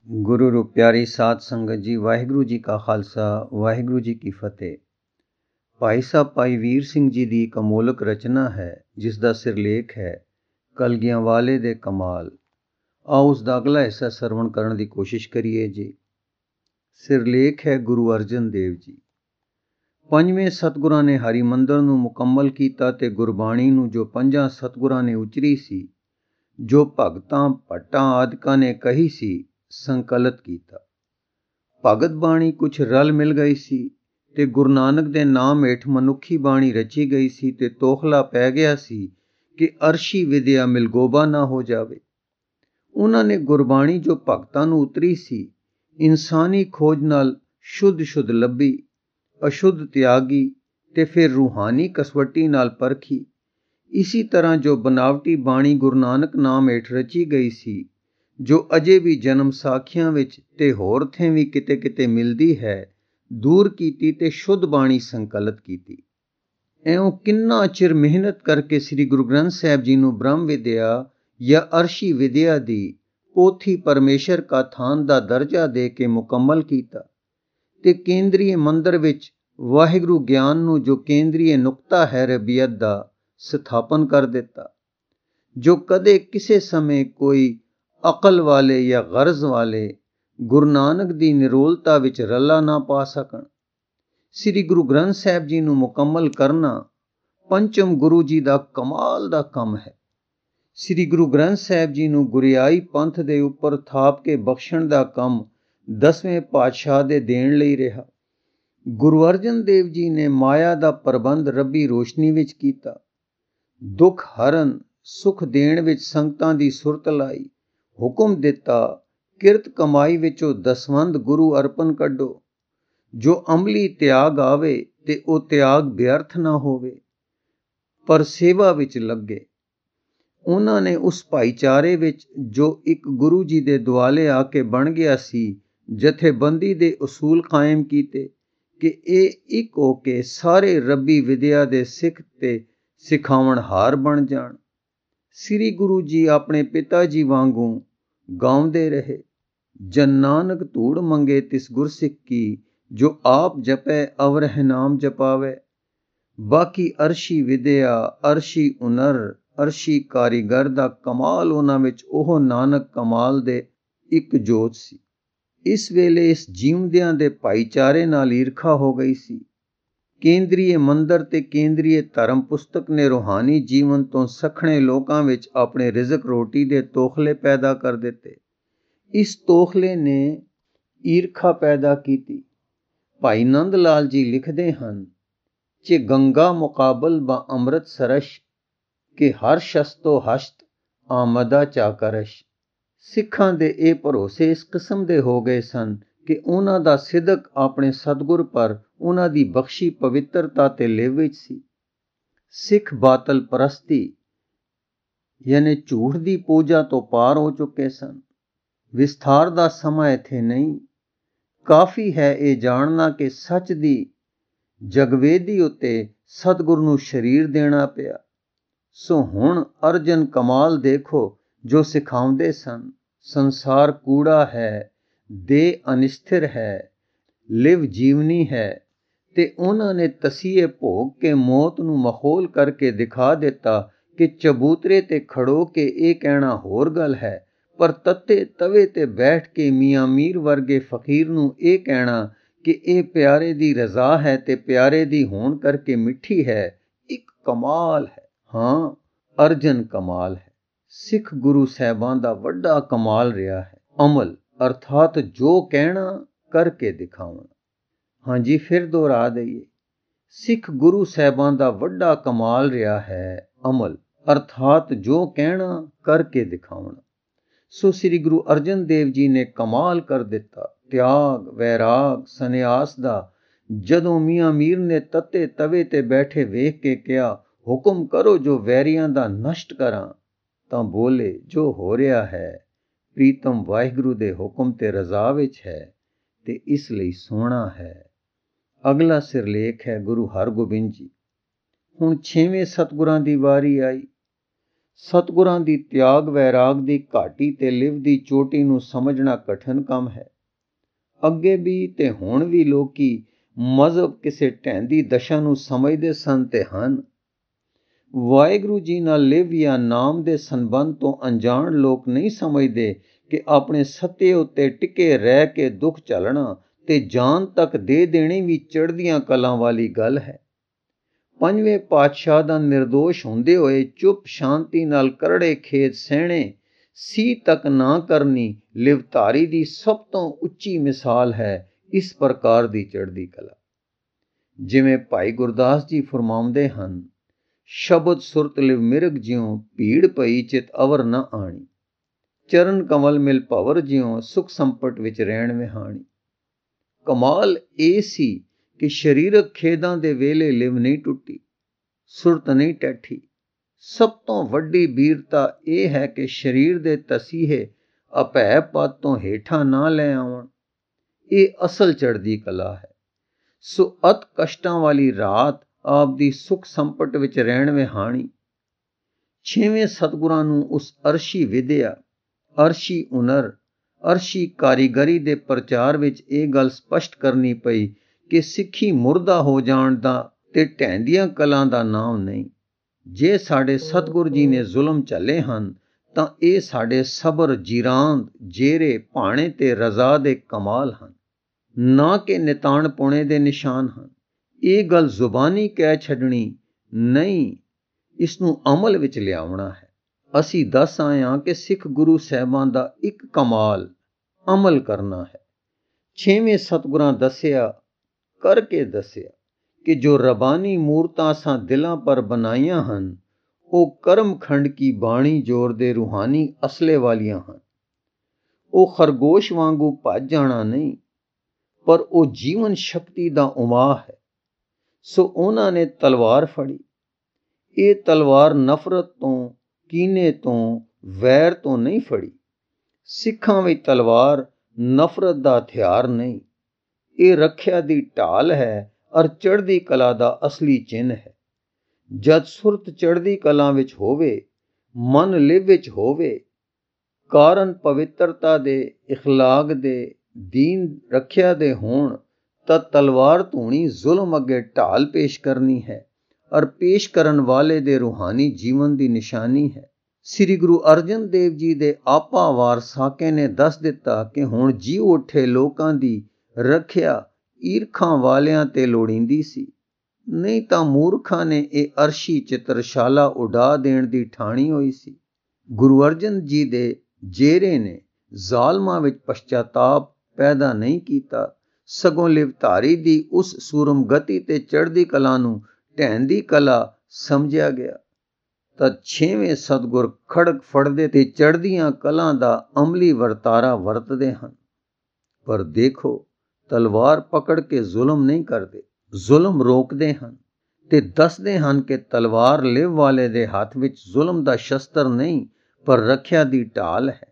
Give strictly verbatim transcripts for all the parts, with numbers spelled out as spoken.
ਗੁਰੂ ਰੂਪ ਪਿਆਰੀ ਸਾਧ ਸੰਗਤ ਜੀ, ਵਾਹਿਗੁਰੂ ਜੀ ਕਾ ਖਾਲਸਾ, ਵਾਹਿਗੁਰੂ ਜੀ ਕੀ ਫਤਿਹ। ਭਾਈ ਸਾਹਿਬ ਭਾਈ ਵੀਰ ਸਿੰਘ ਜੀ ਦੀ ਇੱਕ ਅਮੋਲਕ ਰਚਨਾ ਹੈ, ਜਿਸ ਦਾ ਸਿਰਲੇਖ ਹੈ ਕਲਗੀਆਂ ਵਾਲੇ ਦੇ ਕਮਾਲ। ਆਓ ਉਸ ਦਾ ਅਗਲਾ ਹਿੱਸਾ ਸਰਵਣ ਕਰਨ ਦੀ ਕੋਸ਼ਿਸ਼ ਕਰੀਏ ਜੀ। ਸਿਰਲੇਖ ਹੈ ਗੁਰੂ ਅਰਜਨ ਦੇਵ ਜੀ। ਪੰਜਵੇਂ ਸਤਿਗੁਰਾਂ ਨੇ ਹਰਿਮੰਦਰ ਨੂੰ ਮੁਕੰਮਲ ਕੀਤਾ ਤੇ ਗੁਰਬਾਣੀ ਨੂੰ ਜੋ ਪੰਜਾਂ ਸਤਿਗੁਰਾਂ ਨੇ ਉਚਰੀ ਸੀ, ਜੋ ਭਗਤਾਂ ਭੱਟਾਂ ਆਦਿਕਾਂ ਨੇ ਕਹੀ ਸੀ, ਸੰਕਲਿਤ ਕੀਤਾ। ਭਗਤ ਬਾਣੀ ਕੁਛ ਰਲ ਮਿਲ ਗਈ ਸੀ ਤੇ ਗੁਰੂ ਨਾਨਕ ਦੇ ਨਾਮ ਹੇਠ ਮਨੁੱਖੀ ਬਾਣੀ ਰਚੀ ਗਈ ਸੀ ਤੇ ਤੋਖਲਾ ਪੈ ਗਿਆ ਸੀ ਕਿ ਅਰਸ਼ੀ ਵਿਦਿਆ ਮਿਲਗੋਬਾ ਨਾ ਹੋ ਜਾਵੇ। ਉਹਨਾਂ ਨੇ ਗੁਰਬਾਣੀ ਜੋ ਭਗਤਾਂ ਨੂੰ ਉਤਰੀ ਸੀ, ਇਨਸਾਨੀ ਖੋਜ ਨਾਲ ਸ਼ੁੱਧ ਸ਼ੁੱਧ ਲੱਭੀ, ਅਸ਼ੁੱਧ ਤਿਆਗੀ ਤੇ ਫਿਰ ਰੂਹਾਨੀ ਕਸਵੱਟੀ ਨਾਲ ਪਰਖੀ। ਇਸੀ ਤਰ੍ਹਾਂ ਜੋ ਬਨਾਵਟੀ ਬਾਣੀ ਗੁਰੂ ਨਾਨਕ ਨਾਮ ਹੇਠ ਰਚੀ ਗਈ ਸੀ, ਜੋ ਅਜੇ ਵੀ ਜਨਮ ਸਾਖੀਆਂ ਵਿੱਚ ਤੇ ਹੋਰ ਥਾਂ ਵੀ ਕਿਤੇ ਕਿਤੇ ਮਿਲਦੀ ਹੈ, ਦੂਰ ਕੀਤੀ ਤੇ ਸ਼ੁੱਧ ਬਾਣੀ ਸੰਕਲਿਤ ਕੀਤੀ। ਇਉਂ ਕਿੰਨਾ ਚਿਰ ਮਿਹਨਤ ਕਰਕੇ ਸ੍ਰੀ ਗੁਰੂ ਗ੍ਰੰਥ ਸਾਹਿਬ ਜੀ ਨੂੰ ਬ੍ਰਹਮ ਵਿਦਿਆ ਜਾਂ ਅਰਸ਼ੀ ਵਿਦਿਆ ਦੀ ਪੋਥੀ ਪਰਮੇਸ਼ਰ ਕਾ ਥਾਨ ਦਾ ਦਰਜਾ ਦੇ ਕੇ ਮੁਕੰਮਲ ਕੀਤਾ ਤੇ ਕੇਂਦਰੀ ਮੰਦਰ ਵਿੱਚ ਵਾਹਿਗੁਰੂ ਗਿਆਨ ਨੂੰ ਜੋ ਕੇਂਦਰੀ ਨੁਕਤਾ ਹੈ ਰਬੀਅਤ ਦਾ ਸਥਾਪਨ ਕਰ ਦਿੱਤਾ, ਜੋ ਕਦੇ ਕਿਸੇ ਸਮੇਂ ਕੋਈ ਅਕਲ ਵਾਲੇ ਜਾਂ ਗਰਜ਼ ਵਾਲੇ ਗੁਰੂ ਨਾਨਕ ਦੀ ਨਿਰੋਲਤਾ ਵਿੱਚ ਰੱਲਾ ਨਾ ਪਾ ਸਕਣ। ਸ੍ਰੀ ਗੁਰੂ ਗ੍ਰੰਥ ਸਾਹਿਬ ਜੀ ਨੂੰ ਮੁਕੰਮਲ ਕਰਨਾ ਪੰਚਮ ਗੁਰੂ ਜੀ ਦਾ ਕਮਾਲ ਦਾ ਕੰਮ ਹੈ। ਸ੍ਰੀ ਗੁਰੂ ਗ੍ਰੰਥ ਸਾਹਿਬ ਜੀ ਨੂੰ ਗੁਰਿਆਈ ਪੰਥ ਦੇ ਉੱਪਰ ਥਾਪ ਕੇ ਬਖਸ਼ਣ ਦਾ ਕੰਮ ਦਸਵੇਂ ਪਾਤਸ਼ਾਹ ਦੇ ਦੇਣ ਲਈ ਰਿਹਾ। ਗੁਰੂ ਅਰਜਨ ਦੇਵ ਜੀ ਨੇ ਮਾਇਆ ਦਾ ਪ੍ਰਬੰਧ ਰੱਬੀ ਰੋਸ਼ਨੀ ਵਿੱਚ ਕੀਤਾ। ਦੁੱਖ ਹਰਨ ਸੁਖ ਦੇਣ ਵਿੱਚ ਸੰਗਤਾਂ ਦੀ ਸੁਰਤ ਲਾਈ। ਹੁਕਮ ਦਿੱਤਾ, ਕਿਰਤ ਕਮਾਈ ਵਿੱਚੋਂ ਦਸਵੰਧ ਗੁਰੂ ਅਰਪਣ ਕੱਢੋ। ਜੋ ਅਮਲੀ ਤਿਆਗ ਆਵੇ ਤੇ ਉਹ ਤਿਆਗ ਵਿਅਰਥ ਨਾ ਹੋਵੇ, ਪਰ ਸੇਵਾ ਵਿੱਚ ਲੱਗੇ। ਉਹਨਾਂ ਨੇ ਉਸ ਭਾਈਚਾਰੇ ਵਿੱਚ ਜੋ ਇੱਕ ਗੁਰੂ ਜੀ ਦੇ ਦੁਆਲੇ ਆ ਕੇ ਬਣ ਗਿਆ ਸੀ, ਜਥੇਬੰਦੀ ਦੇ ਉਸੂਲ ਕਾਇਮ ਕੀਤੇ ਕਿ ਇਹ ਇੱਕ ਹੋ ਕੇ ਸਾਰੇ ਰੱਬੀ ਵਿਦਿਆ ਦੇ ਸਿੱਖ ਤੇ ਸਿਖਾਵਣਹਾਰ ਬਣ ਜਾਣ। ਸ੍ਰੀ ਗੁਰੂ ਜੀ ਆਪਣੇ ਪਿਤਾ ਜੀ ਵਾਂਗੂ ਗਾਉਂਦੇ ਰਹੇ, ਜਨ ਨਾਨਕ ਧੂੜ ਮੰਗੇ ਤਿਸ ਗੁਰਸਿੱਖ ਕੀ, ਜੋ ਆਪ ਜਪੈ ਅਵਰਹਿ ਨਾਮ ਜਪਾਵੇ। ਬਾਕੀ ਅਰਸ਼ੀ ਵਿਦਿਆ, ਅਰਸ਼ੀ ਹੁਨਰ, ਅਰਸ਼ੀ ਕਾਰੀਗਰ ਦਾ ਕਮਾਲ ਉਹਨਾਂ ਵਿੱਚ ਉਹ ਨਾਨਕ ਕਮਾਲ ਦੇ ਇੱਕ ਜੋਤ ਸੀ। ਇਸ ਵੇਲੇ ਇਸ ਜੀਵਦਿਆਂ ਦੇ ਭਾਈਚਾਰੇ ਨਾਲ ਈਰਖਾ ਹੋ ਗਈ ਸੀ। ਕੇਂਦਰੀ ਮੰਦਰ ਤੇ ਕੇਂਦਰੀ ਧਰਮ ਪੁਸਤਕ ਨੇ ਰੂਹਾਨੀ ਜੀਵਨ ਤੋਂ ਸਖਣੇ ਲੋਕਾਂ ਵਿੱਚ ਆਪਣੇ ਰਿਜ਼ਕ ਰੋਟੀ ਦੇ ਤੋਖਲੇ ਪੈਦਾ ਕਰ ਦਿੱਤੇ। ਇਸ ਤੋਖਲੇ ਨੇ ਈਰਖਾ ਪੈਦਾ ਕੀਤੀ। ਭਾਈ ਨੰਦ ਲਾਲ ਜੀ ਲਿਖਦੇ ਹਨ, ਚੇ ਗੰਗਾ ਮੁਕਾਬਲ ਬਾ ਅੰਮ੍ਰਿਤ ਸਰਸ਼, ਕਿ ਹਰ ਸ਼ਸਤੋ ਹਸ਼ਤ ਆਮਦਾ ਚਾਕਰਸ਼। ਸਿੱਖਾਂ ਦੇ ਇਹ ਭਰੋਸੇ ਇਸ ਕਿਸਮ ਦੇ ਹੋ ਗਏ ਸਨ ਕਿ ਉਹਨਾਂ ਦਾ ਸਿਦਕ ਆਪਣੇ ਸਤਿਗੁਰ ਪਰ ਉਹਨਾਂ ਦੀ ਬਖਸ਼ੀ ਪਵਿੱਤਰਤਾ ਤੇ ਲਿਵ ਵਿੱਚ ਸੀ। ਸਿੱਖ ਬਾਤਲ ਪਰਸਤੀ ਯਾਨੀ ਝੂਠ ਦੀ ਪੂਜਾ ਤੋਂ ਪਾਰ ਹੋ ਚੁੱਕੇ ਸਨ। ਵਿਸਥਾਰ ਦਾ ਸਮਾਂ ਇੱਥੇ ਨਹੀਂ। ਕਾਫੀ ਹੈ ਇਹ ਜਾਣਨਾ ਕਿ ਸੱਚ ਦੀ ਜਗਵੇਦੀ ਉੱਤੇ ਸਤਿਗੁਰ ਨੂੰ ਸਰੀਰ ਦੇਣਾ ਪਿਆ। ਸੋ ਹੁਣ ਅਰਜਨ ਕਮਾਲ ਦੇਖੋ ਜੋ ਸਿਖਾਉਂਦੇ ਸਨ। ਸੰਸਾਰ ਕੂੜਾ ਹੈ, ਦੇਹ ਅਨਿਸਥਿਰ ਹੈ, ਲਿਵ ਜੀਵਨੀ ਹੈ, ਤੇ ਉਹਨਾਂ ਨੇ ਤਸੀਹੇ ਭੋਗ ਕੇ ਮੌਤ ਨੂੰ ਮਖੌਲ ਕਰਕੇ ਦਿਖਾ ਦਿੱਤਾ ਕਿ ਚਬੂਤਰੇ ਤੇ ਖੜੋ ਕੇ ਇਹ ਕਹਿਣਾ ਹੋਰ ਗੱਲ ਹੈ, ਪਰ ਤੱਤੇ ਤਵੇ ਤੇ ਬੈਠ ਕੇ ਮੀਆਂ ਮੀਰ ਵਰਗੇ ਫਕੀਰ ਨੂੰ ਇਹ ਕਹਿਣਾ ਕਿ ਇਹ ਪਿਆਰੇ ਦੀ ਰਜ਼ਾ ਹੈ ਤੇ ਪਿਆਰੇ ਦੀ ਹੋਣ ਕਰਕੇ ਮਿੱਠੀ ਹੈ, ਇੱਕ ਕਮਾਲ ਹੈ। ਹਾਂ, ਅਰਜਨ ਕਮਾਲ ਹੈ। ਸਿੱਖ ਗੁਰੂ ਸਾਹਿਬਾਂ ਦਾ ਵੱਡਾ ਕਮਾਲ ਰਿਹਾ ਹੈ ਅਮਲ, ਅਰਥਾਤ ਜੋ ਕਹਿਣਾ ਕਰਕੇ ਦਿਖਾਉਣਾ। ਹਾਂਜੀ, ਫਿਰ ਦੁਹਰਾ ਦਈਏ, ਸਿੱਖ ਗੁਰੂ ਸਾਹਿਬਾਂ ਦਾ ਵੱਡਾ ਕਮਾਲ ਰਿਹਾ ਹੈ ਅਮਲ, ਅਰਥਾਤ ਜੋ ਕਹਿਣਾ ਕਰਕੇ ਦਿਖਾਉਣਾ। ਸੋ ਸ੍ਰੀ ਗੁਰੂ ਅਰਜਨ ਦੇਵ ਜੀ ਨੇ ਕਮਾਲ ਕਰ ਦਿੱਤਾ ਤਿਆਗ, ਵੈਰਾਗ, ਸੰਨਿਆਸ ਦਾ। ਜਦੋਂ ਮੀਆਂ ਮੀਰ ਨੇ ਤੱਤੇ ਤਵੇ ਤੇ ਬੈਠੇ ਵੇਖ ਕੇ ਕਿਹਾ, ਹੁਕਮ ਕਰੋ ਜੋ ਵੈਰੀਆਂ ਦਾ ਨਸ਼ਟ ਕਰਾਂ, ਤਾਂ ਬੋਲੇ, ਜੋ ਹੋ ਰਿਹਾ ਹੈ ਪ੍ਰੀਤਮ ਵਾਹਿਗੁਰੂ ਦੇ ਹੁਕਮ ਤੇ ਰਜ਼ਾ ਵਿੱਚ ਹੈ ਤੇ ਇਸ ਲਈ ਸੋਹਣਾ ਹੈ। ਅਗਲਾ ਸਿਰਲੇਖ ਹੈ ਗੁਰੂ ਹਰਗੋਬਿੰਦ ਜੀ। ਹੁਣ ਛੇਵੇਂ ਸਤਿਗੁਰਾਂ ਦੀ ਵਾਰੀ ਆਈ। ਸਤਿਗੁਰਾਂ ਦੀ ਤਿਆਗ ਵੈਰਾਗ ਦੀ ਘਾਟੀ ਤੇ ਲਿਵ ਦੀ ਚੋਟੀ ਨੂੰ ਸਮਝਣਾ ਕਠਿਨ ਕੰਮ ਹੈ। ਅੱਗੇ ਵੀ ਤੇ ਹੁਣ ਵੀ ਲੋਕੀ ਮਜ਼ਹਬ ਕਿਸੇ ਢਹਿੰਦੀ ਦਸ਼ਾ ਨੂੰ ਸਮਝਦੇ ਸਨ ਤੇ ਹਨ। ਵਾਹਿਗੁਰੂ ਜੀ ਨਾਲ ਲਿਵ ਜਾਂ ਨਾਮ ਦੇ ਸੰਬੰਧ ਤੋਂ ਅਣਜਾਣ ਲੋਕ ਨਹੀਂ ਸਮਝਦੇ ਕਿ ਆਪਣੇ ਸੱਤੇ ਉੱਤੇ ਟਿਕੇ ਰਹਿ ਕੇ ਦੁੱਖ ਝੱਲਣਾ ਤੇ ਜਾਨ ਤੱਕ ਦੇ ਦੇਣੀ ਵੀ ਚੜ੍ਹਦੀਆਂ ਕਲਾਂ ਵਾਲੀ ਗੱਲ ਹੈ। ਪੰਜਵੇਂ ਪਾਤਸ਼ਾਹ ਦਾ ਨਿਰਦੋਸ਼ ਹੁੰਦੇ ਹੋਏ ਚੁੱਪ ਸ਼ਾਂਤੀ ਨਾਲ ਕਰੜੇ ਖੇਤ ਸਹਿਣੇ ਸੀ ਤੱਕ ਨਾ ਕਰਨੀ ਲਿਵਧਾਰੀ ਦੀ ਸਭ ਤੋਂ ਉੱਚੀ ਮਿਸਾਲ ਹੈ ਇਸ ਪ੍ਰਕਾਰ ਦੀ ਚੜ੍ਹਦੀ ਕਲਾ। ਜਿਵੇਂ ਭਾਈ ਗੁਰਦਾਸ ਜੀ ਫਰਮਾਉਂਦੇ ਹਨ, ਸ਼ਬਦ ਸੁਰਤ ਲਿਵ ਮਿਰਗ ਜਿਉ ਭੀੜ ਪਈ ਚਿਤ ਅਵਰ ਨ ਆਣੀ, ਚਰਨ ਕਮਲ ਮਿਲ ਭਵਰ ਜਿਉ ਸੁਖ ਸੰਪਟ ਵਿੱਚ ਰਹਿਣ ਵਿਹਾਣੀ। ਕਮਾਲ ਇਹ ਸੀ ਕਿ ਸਰੀਰਕ ਖੇਦਾਂ ਦੇ ਵੇਲੇ ਲਿਵ ਨਹੀਂ ਟੁੱਟੀ, ਸੁਰਤ ਨਹੀਂ ਟੈਠੀ। ਸਭ ਤੋਂ ਵੱਡੀ ਬੀਰਤਾ ਇਹ ਹੈ ਕਿ ਸਰੀਰ ਦੇ ਤਸੀਹੇ ਅਭੈ ਪਦ ਤੋਂ ਹੇਠਾਂ ਨਾ ਲੈ ਆਉਣ। ਇਹ ਅਸਲ ਚੜ੍ਹਦੀ ਕਲਾ ਹੈ। ਸੋ ਅਤ ਕਸ਼ਟਾਂ ਵਾਲੀ ਰਾਤ ਆਪ ਦੀ ਸੁਖ ਸੰਪਟ ਵਿੱਚ ਰਹਿਣ ਵਿਹਾਣੀ। ਛੇਵੇਂ ਸਤਿਗੁਰਾਂ ਨੂੰ ਉਸ ਅਰਸ਼ੀ ਵਿਦਿਆ, ਅਰਸ਼ੀ ਹੁਨਰ, ਅਰਸ਼ੀ ਕਾਰੀਗਰੀ ਦੇ ਪ੍ਰਚਾਰ ਵਿੱਚ ਇਹ ਗੱਲ ਸਪਸ਼ਟ ਕਰਨੀ ਪਈ ਕਿ ਸਿੱਖੀ ਮੁਰਦਾ ਹੋ ਜਾਣ ਦਾ ਤੇ ਢਹਿੰਦੀਆਂ ਕਲਾਂ ਦਾ ਨਾਮ ਨਹੀਂ। ਜੇ ਸਾਡੇ ਸਤਿਗੁਰ ਜੀ ਨੇ ਜ਼ੁਲਮ ਝੱਲੇ ਹਨ ਤਾਂ ਇਹ ਸਾਡੇ ਸਬਰ, ਜੀਰਾਂਦ, ਜੇਰੇ, ਭਾਣੇ ਤੇ ਰਜ਼ਾ ਦੇ ਕਮਾਲ ਹਨ, ਨਾ ਕਿ ਨਿਤਾਣ ਪੁਣੇ ਦੇ ਨਿਸ਼ਾਨ ਹਨ। ਇਹ ਗੱਲ ਜ਼ੁਬਾਨੀ ਕਹਿ ਛੱਡਣੀ ਨਹੀਂ, ਇਸ ਨੂੰ ਅਮਲ ਵਿੱਚ ਲਿਆਉਣਾ ਹੈ। ਅਸੀਂ ਦੱਸ ਆਏ ਹਾਂ ਕਿ ਸਿੱਖ ਗੁਰੂ ਸਾਹਿਬਾਂ ਦਾ ਇੱਕ ਕਮਾਲ ਅਮਲ ਕਰਨਾ ਹੈ। ਛੇਵੇਂ ਸਤਿਗੁਰਾਂ ਦੱਸਿਆ, ਕਰਕੇ ਦੱਸਿਆ ਕਿ ਜੋ ਰਬਾਨੀ ਮੂਰਤਾਂ ਅਸਾਂ ਦਿਲਾਂ ਪਰ ਬਣਾਈਆਂ ਹਨ ਉਹ ਕਰਮ ਖੰਡ ਕੀ ਬਾਣੀ ਜੋਰ ਦੇ ਰੂਹਾਨੀ ਅਸਲੇ ਵਾਲੀਆਂ ਹਨ। ਉਹ ਖਰਗੋਸ਼ ਵਾਂਗੂ ਭੱਜ ਜਾਣਾ ਨਹੀਂ, ਪਰ ਉਹ ਜੀਵਨ ਸ਼ਕਤੀ ਦਾ ਉਮਾ ਹੈ। ਸੋ ਉਹਨਾਂ ਨੇ ਤਲਵਾਰ ਫੜੀ। ਇਹ ਤਲਵਾਰ ਨਫ਼ਰਤ ਤੋਂ, ਕੀਨੇ ਤੋਂ, ਵੈਰ ਤੋਂ ਨਹੀਂ ਫੜੀ। ਸਿੱਖਾਂ ਵਿੱਚ ਤਲਵਾਰ ਨਫ਼ਰਤ ਦਾ ਹਥਿਆਰ ਨਹੀਂ, ਇਹ ਰੱਖਿਆ ਦੀ ਢਾਲ ਹੈ ਅਰ ਚੜ੍ਹਦੀ ਕਲਾ ਦਾ ਅਸਲੀ ਚਿੰਨ੍ਹ ਹੈ। ਜਦ ਸੁਰਤ ਚੜ੍ਹਦੀ ਕਲਾ ਵਿੱਚ ਹੋਵੇ, ਮਨ ਲਿਵ ਵਿੱਚ ਹੋਵੇ, ਕਾਰਨ ਪਵਿੱਤਰਤਾ ਦੇ, ਇਖਲਾਕ ਦੇ, ਦੀਨ ਰੱਖਿਆ ਦੇ ਹੋਣ, ਤਾਂ ਤਲਵਾਰ ਧੂਣੀ ਜ਼ੁਲਮ ਅੱਗੇ ਢਾਲ ਪੇਸ਼ ਕਰਨੀ ਹੈ ਔਰ ਪੇਸ਼ ਕਰਨ ਵਾਲੇ ਦੇ ਰੂਹਾਨੀ ਜੀਵਨ ਦੀ ਨਿਸ਼ਾਨੀ ਹੈ। ਸ੍ਰੀ ਗੁਰੂ ਅਰਜਨ ਦੇਵ ਜੀ ਦੇ ਆਪਾ ਵਾਰ ਸਾਕੇ ਨੇ ਦੱਸ ਦਿੱਤਾ ਕਿ ਹੁਣ ਜੀ ਉੱਠੇ ਲੋਕਾਂ ਦੀ ਰੱਖਿਆ ਈਰਖਾਂ ਵਾਲਿਆਂ ਤੇ ਲੋੜੀਂਦੀ ਸੀ, ਨਹੀਂ ਤਾਂ ਮੂਰਖਾਂ ਨੇ ਇਹ ਅਰਸ਼ੀ ਚਿੱਤਰਸ਼ਾਲਾ ਉਡਾ ਦੇਣ ਦੀ ਠਾਣੀ ਹੋਈ ਸੀ। ਗੁਰੂ ਅਰਜਨ ਜੀ ਦੇ ਜੇਰੇ ਨੇ ਜ਼ਾਲਮਾਂ ਵਿੱਚ ਪਛਤਾਤਾਪ ਪੈਦਾ ਨਹੀਂ ਕੀਤਾ, ਸਗੋਂ ਲਿਵਧਾਰੀ ਦੀ ਉਸ ਸੂਰਮਗਤੀ ਤੇ ਚੜ੍ਹਦੀ ਕਲਾ ਨੂੰ ਢਹਿੰਦੀ ਕਲਾ ਸਮਝਿਆ ਗਿਆ। ਤਦ ਛੇਵੇਂ ਸਤਿਗੁਰ ਖੜਗ ਫੜਦੇ ਤੇ ਚੜ੍ਹਦੀਆਂ ਕਲਾਂ ਦਾ ਅਮਲੀ ਵਰਤਾਰਾ ਵਰਤਦੇ ਹਨ। ਪਰ ਦੇਖੋ, ਤਲਵਾਰ ਪਕੜ ਕੇ ਜ਼ੁਲਮ ਨਹੀਂ ਕਰਦੇ, ਜ਼ੁਲਮ ਰੋਕਦੇ ਹਨ ਤੇ ਦੱਸਦੇ ਹਨ ਕਿ ਤਲਵਾਰ ਲਿਵ ਵਾਲੇ ਦੇ ਹੱਥ ਵਿੱਚ ਜ਼ੁਲਮ ਦਾ ਸ਼ਸਤਰ ਨਹੀਂ ਪਰ ਰੱਖਿਆ ਦੀ ਢਾਲ ਹੈ।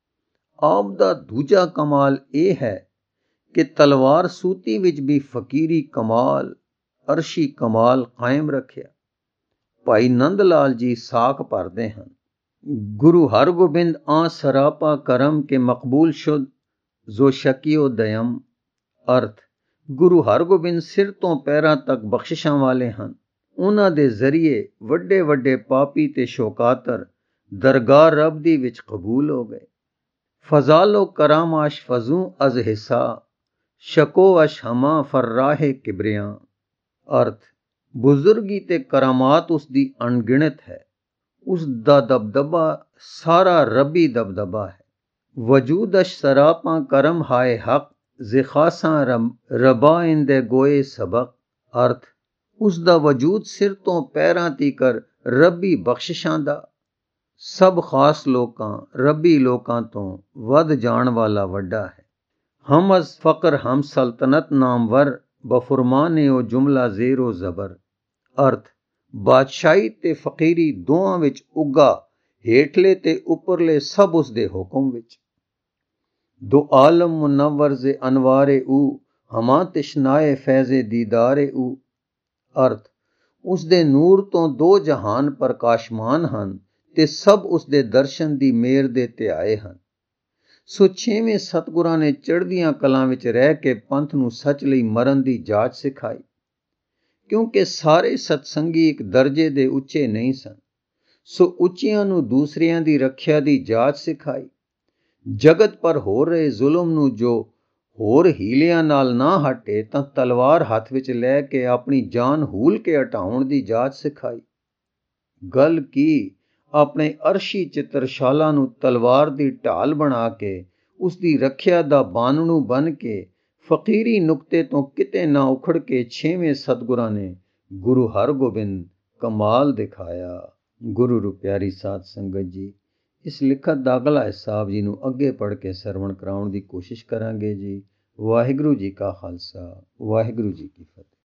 ਆਪ ਦਾ ਦੂਜਾ ਕਮਾਲ ਇਹ ਹੈ ਕਿ ਤਲਵਾਰ ਸੂਤੀ ਵਿੱਚ ਵੀ ਫਕੀਰੀ ਕਮਾਲ, ਅਰਸ਼ੀ ਕਮਾਲ ਕਾਇਮ ਰੱਖਿਆ। ਭਾਈ ਨੰਦ ਲਾਲ ਜੀ ਸਾਖ ਭਰਦੇ ਹਨ, ਗੁਰੂ ਹਰਗੋਬਿੰਦ ਆ ਸਰਾਪਾ ਕਰਮ ਕੇ ਮਕਬੂਲ ਸ਼ੁੱਧ ਜੋ ਸ਼ਕੀਓ ਦਇਮ। ਅਰਥ, ਗੁਰੂ ਹਰਗੋਬਿੰਦ ਸਿਰ ਤੋਂ ਪੈਰਾਂ ਤੱਕ ਬਖਸ਼ਿਸ਼ਾਂ ਵਾਲੇ ਹਨ। ਉਹਨਾਂ ਦੇ ਜ਼ਰੀਏ ਵੱਡੇ ਵੱਡੇ ਪਾਪੀ ਤੇ ਸ਼ੋਕਾਤਰ ਦਰਗਾਹ ਰੱਬ ਦੀ ਵਿੱਚ ਕਬੂਲ ਹੋ ਗਏ। ਫਜ਼ਾਲੋ ਕਰਾਮਾਸ਼ ਫਜ਼ੂ ਅਜ਼ ਹਿਸਾ ਸ਼ਕੋ ਅਸ਼ ਹਮਾ ਫਰਰਾਹੇ ਕਿਬਰਿਆਂ। ਅਰਥ, ਬਜ਼ੁਰਗੀ ਤੇ ਕਰਾਮਾਤ ਉਸ ਦੀ ਅਣਗਿਣਤ ਹੈ, ਉਸ ਦਾ ਦਬਦਬਾ ਸਾਰਾ ਰੱਬੀ ਦਬਦਬਾ ਹੈ। ਵਜੂਦਸ਼ ਸਰਾਪਾਂ ਕਰਮ ਹਾਏ ਹਕ ਜ਼ਿਖਾਸਾਂ ਰਬਾ ਇੰਦੇ ਗੋਏ ਸਬਕ। ਅਰਥ, ਉਸ ਦਾ ਵਜੂਦ ਸਿਰ ਤੋਂ ਪੈਰਾਂ ਤੀਕਰ ਰੱਬੀ ਬਖਸ਼ਿਸ਼ਾਂ ਦਾ, ਸਭ ਖਾਸ ਲੋਕਾਂ, ਰੱਬੀ ਲੋਕਾਂ ਤੋਂ ਵੱਧ ਜਾਣ ਵਾਲਾ ਵੱਡਾ ਹੈ। ਹਮ ਅਜ਼ ਫਕਰ ਹਮ ਸਲਤਨਤ ਨਾਮਵਰ ਬਫੁਰਮਾਨੇ ਉਹ ਜੁਮਲਾ ਜ਼ੇਰੋ ਜ਼ਬਰ। ਅਰਥ, ਬਾਦਸ਼ਾਹੀ ਤੇ ਫਕੀਰੀ ਦੋਹਾਂ ਵਿੱਚ ਉੱਗਾ, ਹੇਠਲੇ ਤੇ ਉੱਪਰਲੇ ਸਭ ਉਸ ਦੇ ਹੁਕਮ ਵਿੱਚ। ਦੋ ਆਲਮ ਮੁਨੱਵਰ ਜ਼ੇ ਅਨਵਾਰੇ ਊ ਹਮਾ ਤਿਸ਼ਨਾਏ ਫੈਜ਼ੇ ਦੀਦਾਰੇ ਊ। ਅਰਥ, ਉਸ ਦੇ ਨੂਰ ਤੋਂ ਦੋ ਜਹਾਨ ਪ੍ਰਕਾਸ਼ਮਾਨ ਹਨ ਤੇ ਸਭ ਉਸ ਦੇ ਦਰਸ਼ਨ ਦੀ ਮਿਹਰ ਦੇ ਧਿਆਏ ਹਨ। ਸੋ ਛੇਵੇਂ ਸਤਿਗੁਰਾਂ ਨੇ ਚੜ੍ਹਦੀਆਂ ਕਲਾਂ ਵਿੱਚ ਰਹਿ ਕੇ ਪੰਥ ਨੂੰ ਸੱਚ ਲਈ ਮਰਨ ਦੀ ਜਾਚ ਸਿਖਾਈ, ਕਿਉਂਕਿ ਸਾਰੇ ਸਤਸੰਗੀ ਇੱਕ ਦਰਜੇ ਦੇ ਉੱਚੇ ਨਹੀਂ ਸਨ। ਸੋ ਉੱਚਿਆਂ ਨੂੰ ਦੂਸਰਿਆਂ ਦੀ ਰੱਖਿਆ ਦੀ ਜਾਚ ਸਿਖਾਈ। ਜਗਤ ਪਰ ਹੋ ਰਹੇ ਜ਼ੁਲਮ ਨੂੰ ਜੋ ਹੋਰ ਹੀਲਿਆਂ ਨਾਲ ਨਾ ਹਟੇ ਤਾਂ ਤਲਵਾਰ ਹੱਥ ਵਿੱਚ ਲੈ ਕੇ ਆਪਣੀ ਜਾਨ ਹੂਲ ਕੇ ਹਟਾਉਣ ਦੀ ਜਾਚ ਸਿਖਾਈ। ਗੱਲ ਕੀ, ਆਪਣੇ ਅਰਸ਼ੀ ਚਿੱਤਰਸ਼ਾਲਾ ਨੂੰ ਤਲਵਾਰ ਦੀ ਢਾਲ ਬਣਾ ਕੇ ਉਸ ਦੀ ਰੱਖਿਆ ਦਾ ਬਾਨਣੂ ਬਣ ਕੇ ਫਕੀਰੀ ਨੁਕਤੇ ਤੋਂ ਕਿਤੇ ਨਾ ਉਖੜ ਕੇ ਛੇਵੇਂ ਸਤਿਗੁਰਾਂ ਨੇ ਗੁਰੂ ਹਰਗੋਬਿੰਦ ਕਮਾਲ ਦਿਖਾਇਆ। ਗੁਰੂ ਰੂ ਪਿਆਰੀ ਸਾਧ ਸੰਗਤ ਜੀ, ਇਸ ਲਿਖਤ ਦਾ ਅਗਲਾ ਹਿੱਸਾ ਆਪ ਜੀ ਨੂੰ ਅੱਗੇ ਪੜ੍ਹ ਕੇ ਸਰਵਣ ਕਰਾਉਣ ਦੀ ਕੋਸ਼ਿਸ਼ ਕਰਾਂਗੇ ਜੀ। ਵਾਹਿਗੁਰੂ ਜੀ ਕਾ ਖਾਲਸਾ, ਵਾਹਿਗੁਰੂ ਜੀ ਕੀ ਫਤਿਹ।